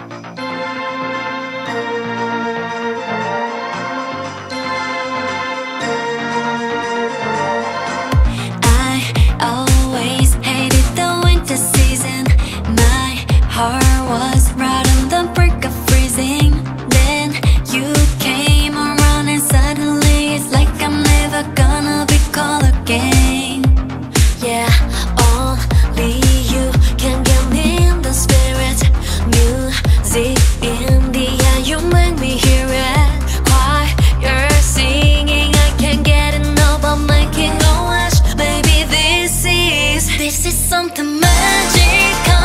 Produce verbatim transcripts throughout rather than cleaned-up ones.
Heart was right on the brink of freezing. Then you came around and suddenly it's like I'm never gonna be called again. Yeah, only you can get me in the spirit. Music in the air, you make me hear it. Why you're singing, I can't get enough of making a wish. Baby, this is, this is something magical.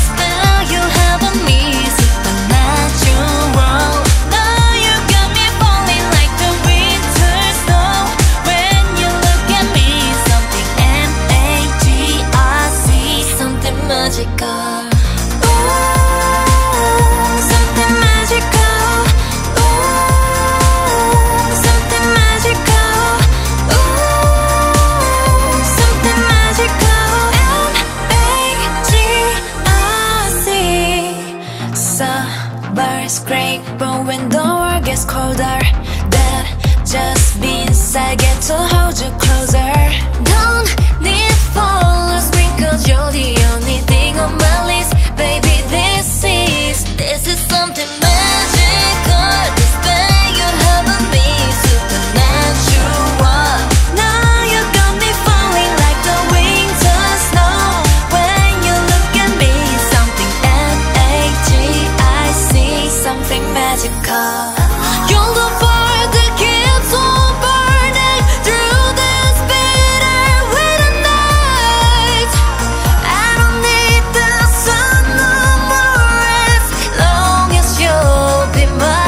Summer's great, but when the world gets colder, that just means I get to hold you closer. Don't need flowers because you're the only thing on my list. Baby, this is, this is something magical. This thing you have on me, supernatural. Now you got me falling like the winter snow. When you look at me, something M A G I C, something magical. You're the fire that keeps on burning through this bitter winter night. I don't need the sun no more as long as you'll be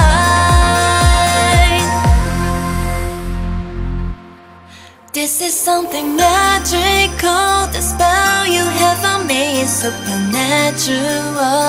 mine. This is something magical. The spell you have on me is supernatural.